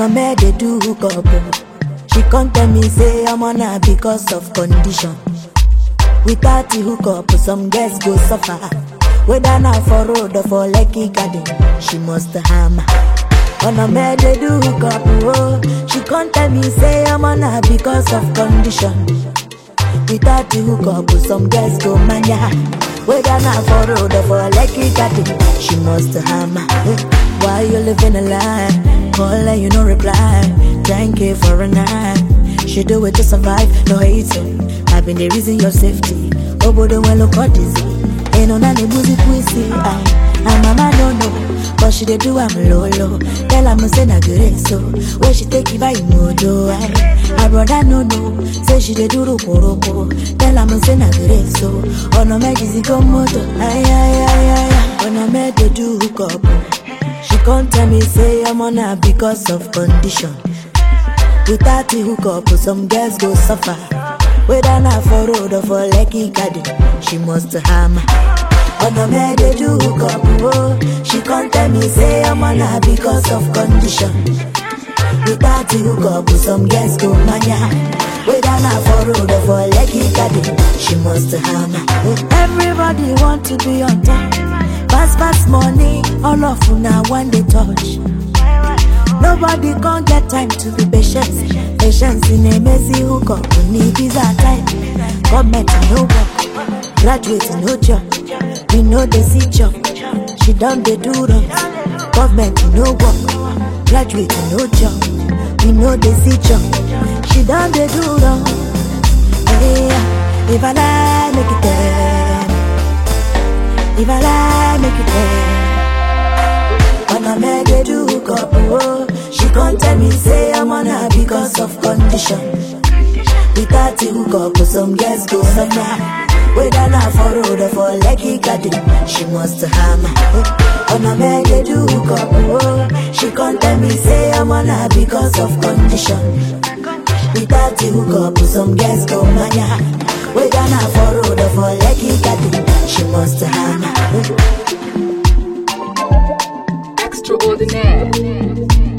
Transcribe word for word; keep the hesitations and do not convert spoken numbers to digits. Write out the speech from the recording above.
a man they do hook up. She can't tell me say I'm on her because of condition. Without the hook up, some girls go suffer. Whether now for road or for Lekki Garden, she must hammer. On a man they do hook up, oh. She can't tell me say I'm on her because of condition. Without the hook up, some girls go mania. Whether now for road or for Lekki Garden, she must hammer. Why you living a lie? Call her, you no reply. Thank you for a night. She do it to survive, no hating. I've been the reason your safety. Oh, but the one look what is it? Ain't no nanny boozy pussy. And mama don't know, but she dey do I'm low low. Tell her me say na good so. When she take it by mojo, my brother no no. Say she dey do roko roko. Tell her me say na good so. Oh no me easy go moto. Ay ay ay ay. Oh no me dey do hook up. She can't tell me say I'm on her because of condition. Without the hook up, some girls go suffer. Whether not for road or for Lekki Garden, she must hammer. On the man they do hook up, oh. She can't tell me say I'm on her because of condition. Without the hook up, some girls go mania. Whether not for road or for Lekki Garden, she must hammer. Everybody want to be on top. Fast fast money, all of you now when they touch. Nobody can't get time to be patient. Patience in a messy hook up. We need visa time. Government no work. Graduate no job. We know they see job. She done they do wrong. Government no work. Graduate no job. We know they see job. She done they do wrong. Hey, if I lie, make it ten. If I lie, make it ten. When I make they do hook up, oh. She can't tell me say I'm on her because of condition. Without the hook up, some girls go suffer. Whether not for road or for Lekki Garden, she must hammer. On a man they do hook up, oh. She can't tell me say I'm on her because of condition. Without the hook up, some girls go mania. Whether not for road or for Lekki Garden, she must hammer. Extraordinaire.